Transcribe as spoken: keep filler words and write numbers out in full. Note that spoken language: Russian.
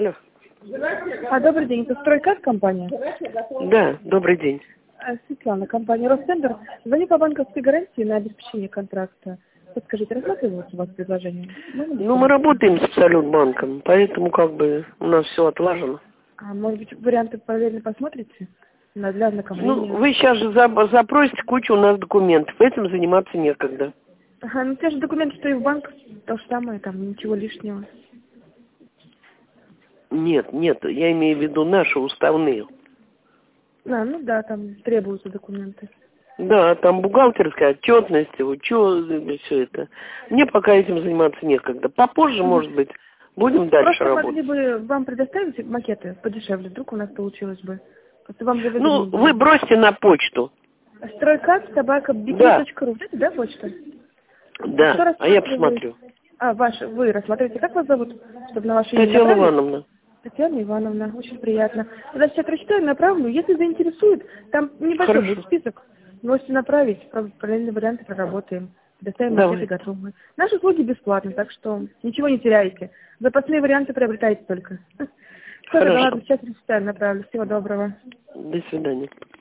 Алло. А, добрый день, это «Стройкат» компания? Да, добрый день. А, Светлана, компания «Ростендер». Звоню по банковской гарантии на обеспечение контракта. Подскажите, рассматривается у вас предложение? Можно Ну, мы работаем с Абсолютбанком, поэтому как бы у нас все отлажено. А, может быть, варианты параллельно посмотрите? На, для ознакомления. Ну, вы сейчас же за- запросите кучу у нас документов, этим заниматься некогда. Ага, ну те же документы, что и в банк, то же самое, там ничего лишнего. Нет, нет, я имею в виду наши уставные. А, ну да, там требуются документы. Да, там бухгалтерская отчетность, учет, все это. Мне пока этим заниматься некогда. Попозже, может быть, будем дальше Просто работать. могли бы вам предоставить макеты подешевле, вдруг у нас получилось бы. Просто вам же Ну, выгоднее было вы бы. бросьте на почту. Стройкат, собака, Да. бикини.ру. Это, да, почта? Да, Кто а я рассматривает? посмотрю. А, ваш, вы рассматриваете. Как вас зовут? Чтобы на ваше имя Татьяна направить? Ивановна. Татьяна Ивановна, очень приятно. Тогда сейчас прочитаю, направлю. Если заинтересует, там небольшой Хорошо. будет список. Можете направить, правда, параллельные варианты проработаем. Доставим макеты Давай. готовы. Наши услуги бесплатны, так что ничего не теряете. Запасные варианты приобретайте только. Все, тогда Хорошо. ладно, сейчас прочитаю, направлю. Всего доброго. До свидания.